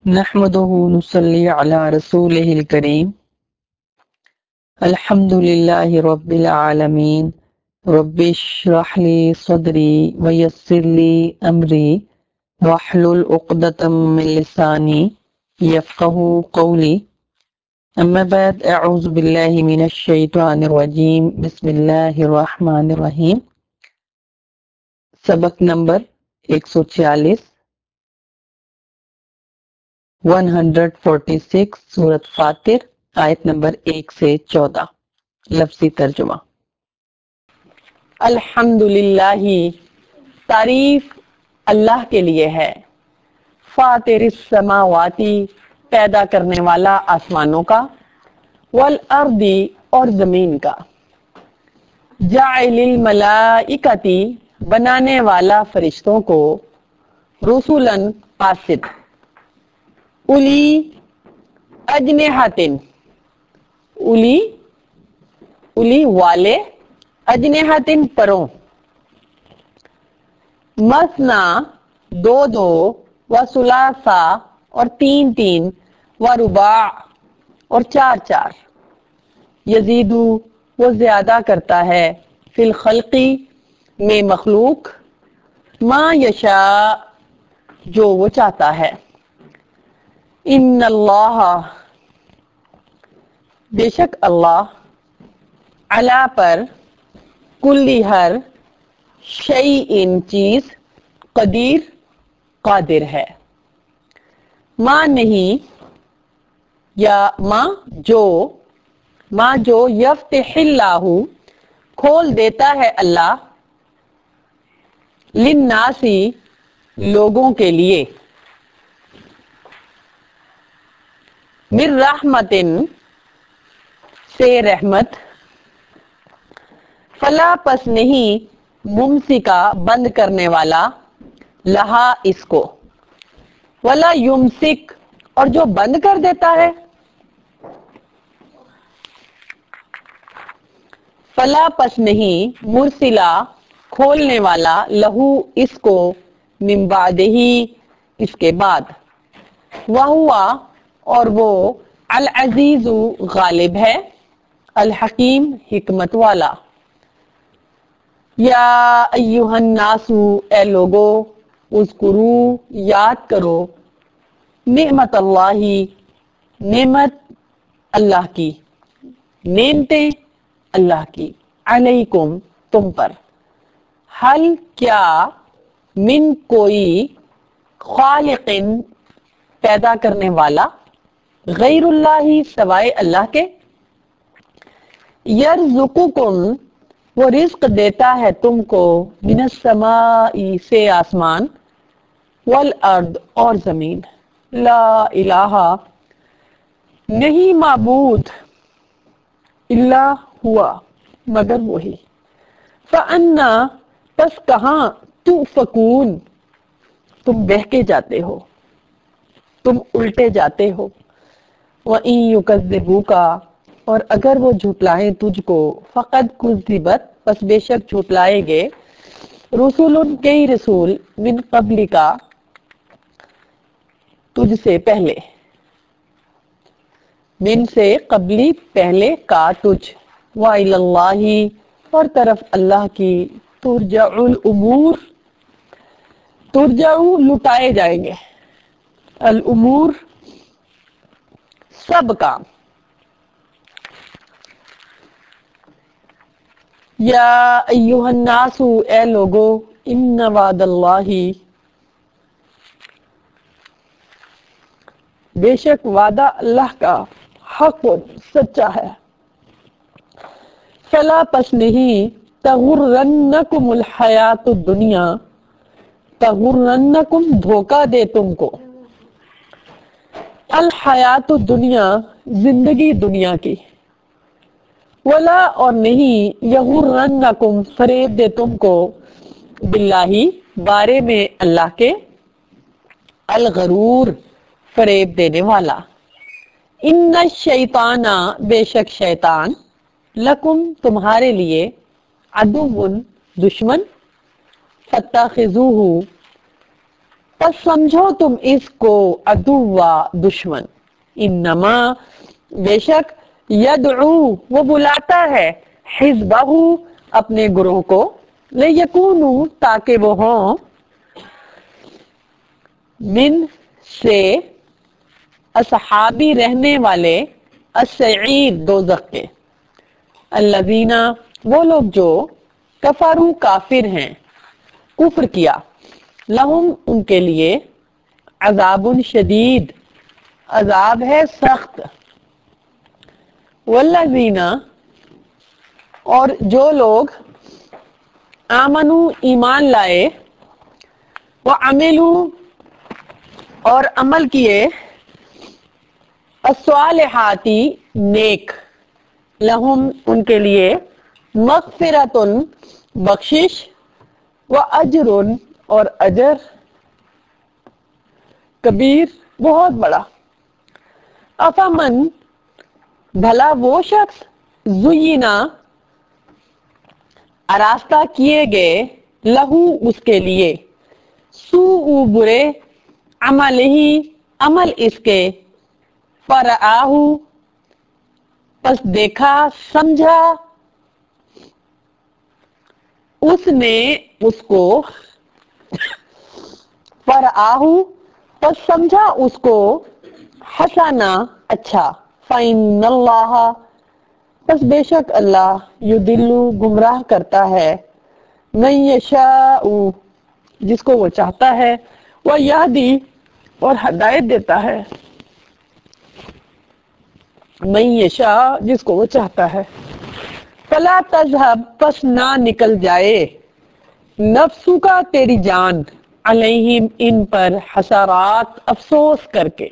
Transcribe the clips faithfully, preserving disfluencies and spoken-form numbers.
نحمده نصلي على رسوله الكريم الحمد لله رب العالمين رب اشرح لي صدري ويسر لي أمري واحلل عقدة من لساني يفقهوا قولي أما بعد أعوذ بالله من الشيطان الرجيم بسم الله الرحمن الرحيم سبق نمبر ایک سو چھیالیس ایک سو چھیالیس سورۃ فاطر آیت نمبر ایک سے چودہ لفظی ترجمہ الحمدللہ تعریف اللہ کے لیے ہے فاطر السماواتی پیدا کرنے والا آسمانوں کا والارض اور زمین کا جاعل الملائکتی بنانے والا فرشتوں کو رسولاً قاصد الی اجنحتن الی الی والے اجنحتن پروں مثنا دو دو و ثلاثا اور تین تین و رباع اور چار چار یزیدو وہ زیادہ کرتا ہے فی الخلقی میں مخلوق ما یشاء جو وہ چاہتا ہے ان اللہ بے شک اللہ علا پر کلی ہر شیء چیز قدیر قادر ہے ماں نہیں یا ماں جو ماں جو یفتح اللہ کھول دیتا ہے اللہ للناسی لوگوں کے لیے من رحمتن سے رحمت فلا پس نہیں ممسکا بند کرنے والا لہا اس کو ولا یمسک اور جو بند کر دیتا ہے فلا پس نہیں مرسلہ کھولنے والا لہو اس کو من بعدہ اس کے بعد وہوا اور وہ العزیز غالب ہے الحکیم حکمت والا یا ایہا الناس اے لوگو اذکروا یاد کرو نعمت اللہ نعمت اللہ کی نعمتیں اللہ کی علیکم تم پر حل کیا من کوئی خالق پیدا کرنے والا غیر اللہ سوائے اللہ کے یرزقکم وہ رزق دیتا ہے تم کو من السماء سے آسمان والارض اور زمین لا الہ نہیں معبود الا ہوا مگر وہی فانا پس کہاں تؤفکون تم بہکے جاتے ہو تم الٹے جاتے ہو وَإِن يُكَذِّبُوكَ اور اگر وہ جھٹلائیں تجھ کو فقد کذبت پس بے شک جھٹلائے گے رسول کئی رسول من قبل کا تجھ سے پہلے من سے قبلی پہلے کا تجھ وَإِلَى اللَّهِ اور طرف اللہ کی ترجع الامور ترجع لٹائے جائیں گے الامور سب کام یا ایہا الناس اے لوگو ان وعد اللہ بے شک وعدہ اللہ کا حق سچا ہے فلا پس نہیں تغرنکم الحیات الدنیا تغرنکم دھوکہ دے تم کو الحیات الدنیا زندگی دنیا کی ولا اور نہیں یغرنکم فریب دے تم کو باللہ بارے میں اللہ کے الغرور فریب دینے والا ان الشیطان بے شک شیطان لکم تمہارے لیے عدو دشمن فاتخذوہ بس سمجھو تم اس کو عدوا دشمن، انما بے شک یدعو وہ بلاتا ہے حزبہ اپنے گروہ کو، لیکونوا تاکہ وہ ہوں من سے اصحابی رہنے والے السعیر دوزخ کے، الذین وہ لوگ جو کفروا کافر ہیں، کفر کیا، لہم ان کے لیے عذاب شدید عذاب ہے سخت، والذین اور جو لوگ آمنو ایمان لائے، وعملوا اور عمل کیے، الصالحاتی نیک، لہم ان کے لیے مغفرۃ بخشش، واجر اور اجر کبیر بہت بڑا، افمن بھلا وہ شخص زینا آراستہ کیے گئے، لہو اس کے لیے، سوء برے، عمل ہی عمل اس کے، فرآہ پس دیکھا سمجھا اس نے اس کو، فرآہ پس سمجھا اس کو حسنا اچھا، فإن اللہ پس بے شک اللہ یضل گمراہ کرتا ہے، من یشاء جس کو وہ چاہتا ہے، ویہدی اور ہدایت دیتا ہے، من یشاء جس کو وہ چاہتا ہے، فلا تذهب پس نہ نکل جائے، نفسو کا تیری جان، علیہم ان پر حسرات افسوس کر کے،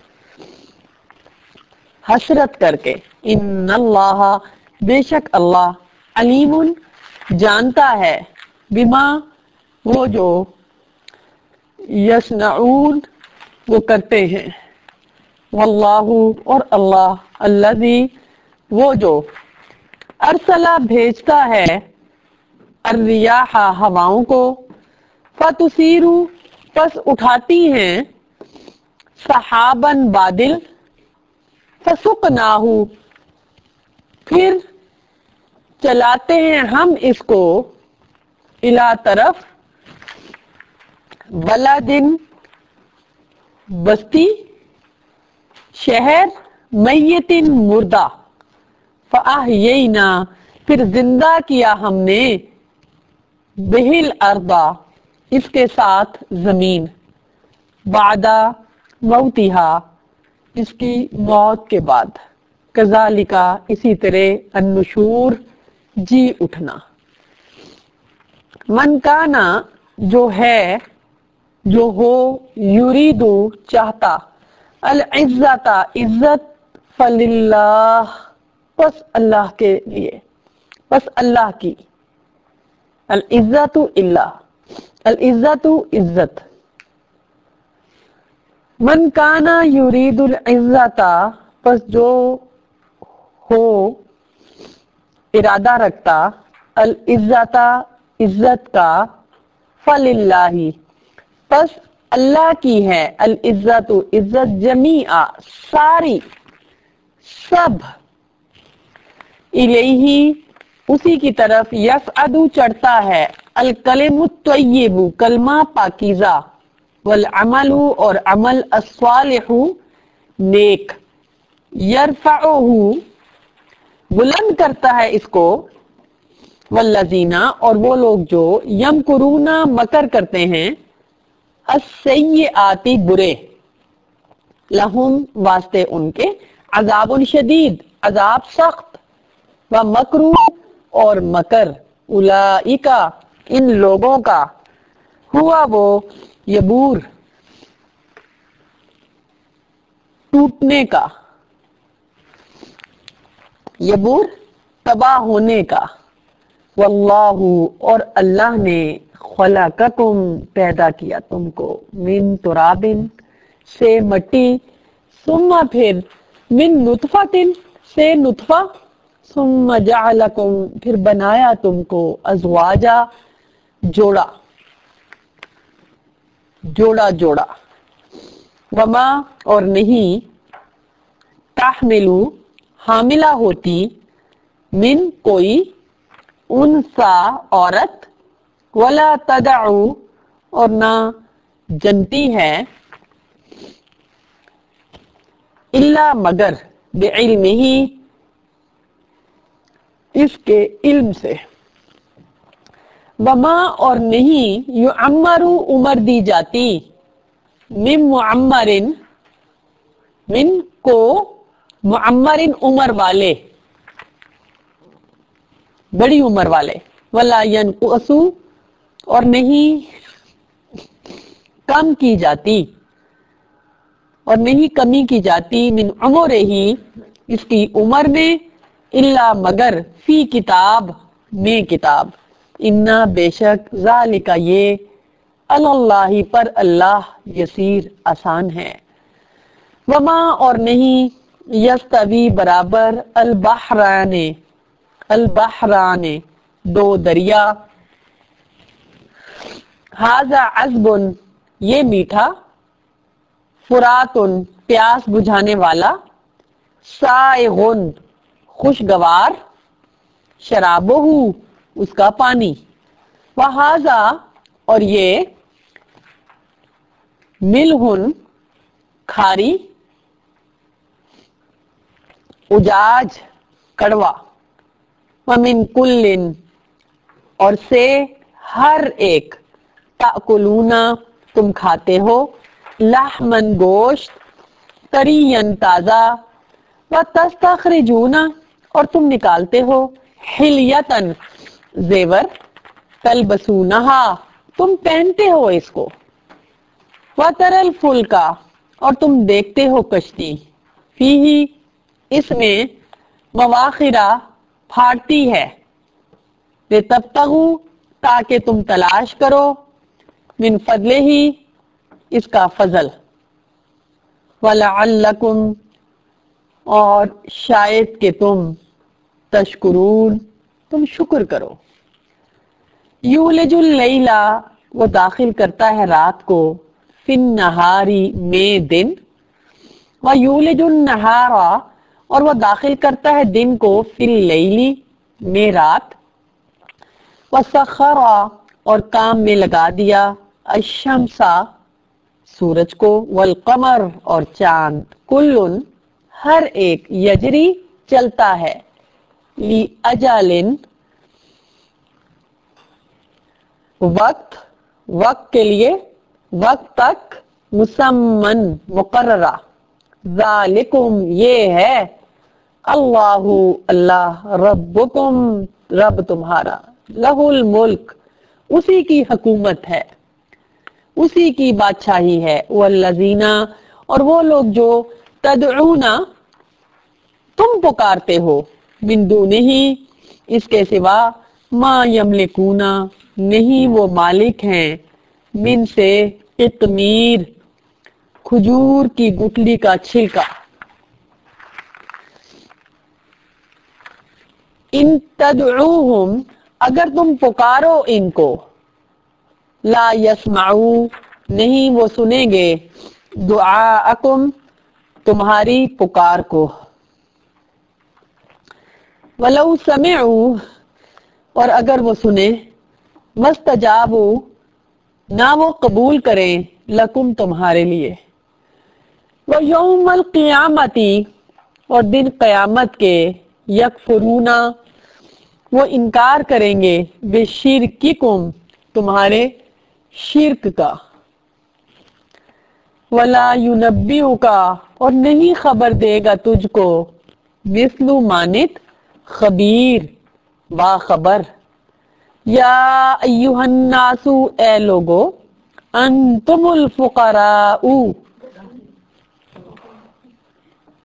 حسرت کر کے، ان اللہ بے شک اللہ علیم جانتا ہے، بما وہ جو یصنعون وہ کرتے ہیں، واللہ اور اللہ الذی وہ جو ارسلہ بھیجتا ہے، الریاح ہواؤں کو، فتثیر پس اٹھاتی ہیں، سحاباً بادل، فسقناہ پھر چلاتے ہیں ہم اس کو، الی طرف، بلدن بستی، شہر، میتن مردہ، فاحیینا پھر زندہ کیا ہم نے، بہل ارضا اس کے ساتھ زمین، بعد موتہا اس کی موت کے بعد، کذالک اسی طرح النشور جی اٹھنا، من کانا جو ہے جو ہو، یریدو چاہتا، العزت عزت، فللہ پس اللہ کے لیے، پس اللہ کی، العزت اللہ العزت عزت، من کانا یرید العزت پس جو ہو ارادہ رکھتا، العزت عزت کا، فللہ پس اللہ کی ہے، العزت عزت، جمیعا ساری، سب، الیہ اسی کی طرف، یصعد چڑھتا ہے، الکلم الطیب کلمہ پاکیزہ، والعمل اور عمل، الصالح نیک، یرفعہ بلند کرتا ہے اس کو، والذین اور وہ لوگ جو یمکرون مکر کرتے ہیں، السیئات برے، لہم واسطے ان کے، عذاب شدید عذاب سخت، ومکروا اور مکر، اولئک ان لوگوں کا، ہوا وہ یبور ٹوٹنے کا، یبور تباہ ہونے کا، واللہ اور اللہ نے، خلقکم پیدا کیا تم کو، من تراب سے مٹی، ثم پھر من نطفۃ سے نطفہ، ثم جعلکم پھر بنایا تم کو، ازواجا جوڑا، جوڑا جوڑا، وما اور نہیں، تحملو حاملہ ہوتی، من کوئی، انسا عورت، ولا تدعو اور نہ جنتی ہے، الا مگر، بعلمہ اس کے علم سے، وما اور نہیں، یعمر عمر دی جاتی، من معمرن من کو، معمرن عمر والے، بڑی عمر والے، ولا ینقص اور نہیں کم کی جاتی، اور نہیں کمی کی جاتی، من عمرہ اس کی عمر میں، الا مگر، فی کتاب میں کتاب، انا بے شک، ذالک یہ، اللہ پر اللہ، یسیر آسان ہے، وما اور نہیں، یستوی برابر، البحران البحران دو دریا، ھذا عذب یہ میٹھا، فرات پیاس بجھانے والا، سائغ خوشگوار، شرابہ اس کا پانی، وھذا اور یہ، ملح کھاری، اجاج کڑوا، ومن کل اور سے ہر ایک، تأکلون تم کھاتے ہو، لحمن گوشت، طرین تازہ، وتستخرجون اور تم نکالتے ہو، حلیتن زیور، تلبسونہا تم پہنتے ہو اس کو، وتری الفلک اور تم دیکھتے ہو کشتی، فیہ اس میں، مواخر پھاٹتی ہے، لتبتغوا تاکہ تم تلاش کرو، من فضلہ اس کا فضل، ولعلکم اور شاید کہ تم، تشکرون تم شکر کرو، یولج اللیل وہ داخل کرتا ہے رات کو، فی النہاری میں دن، ویولج النہار اور وہ داخل کرتا ہے دن کو، فی اللیل میں رات، وسخر اور کام میں لگا دیا، الشمس سورج کو، والقمر اور چاند، کل ہر ایک، یجری چلتا ہے، لأجل وقت وقت کے لیے، وقت تک، مسمن مقررہ، ذالکم یہ ہے، اللہ اللہ، ربکم رب تمہارا، لہ الملک اسی کی حکومت ہے، اسی کی بادشاہی ہے، والذین اور وہ لوگ جو، تدعون تم پکارتے ہو، من دونہ اس کے سوا، ما یملکون نہیں وہ مالک ہیں، من سے، قطمیر کھجور کی گٹلی کا چھلکا، ان تدعوہم اگر تم پکارو ان کو، لا یسمعوا نہیں وہ سنیں گے، دعاءکم تمہاری پکار کو، ولو سمعوا اور اگر وہ سنیں، مستجابوا نہ وہ قبول کریں، لکم تمہارے لیے، ویوم القیامت اور دن قیامت کے، یکفرون وہ انکار کریں گے، بشرککم تمہارے شرک کا، ولا ینبئک اور نہیں خبر دے گا تجھ کو، مثل مانت، خبیر باخبر، یا ایھا الناس اے لوگو، انتم الفقراء